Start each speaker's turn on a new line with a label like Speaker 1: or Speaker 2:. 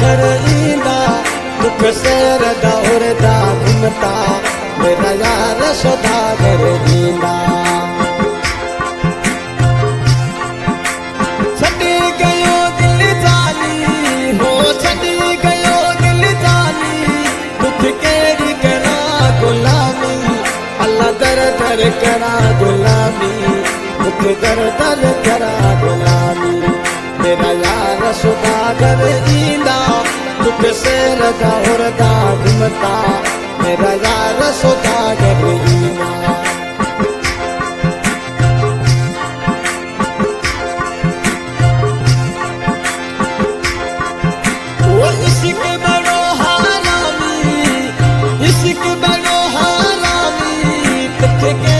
Speaker 1: सौदागर ईंदा दुख शेर दा उड़दा घुमता मेरा यार सौदागर ईंदा छॾी गयो दिल जानी हो छॾी गयो दिल जानी दुख केड़ी करा गुलामी अल्लाह दर दर करा गुलामी दुख दर दर करा गुलामी मेरा यार सौदागर ईंदा दुख शेर दा उड़दा घुमता मेरा यार सौदागर ईंदा वो इश्क बड़ो हारामी इश्क बड़ो हारामी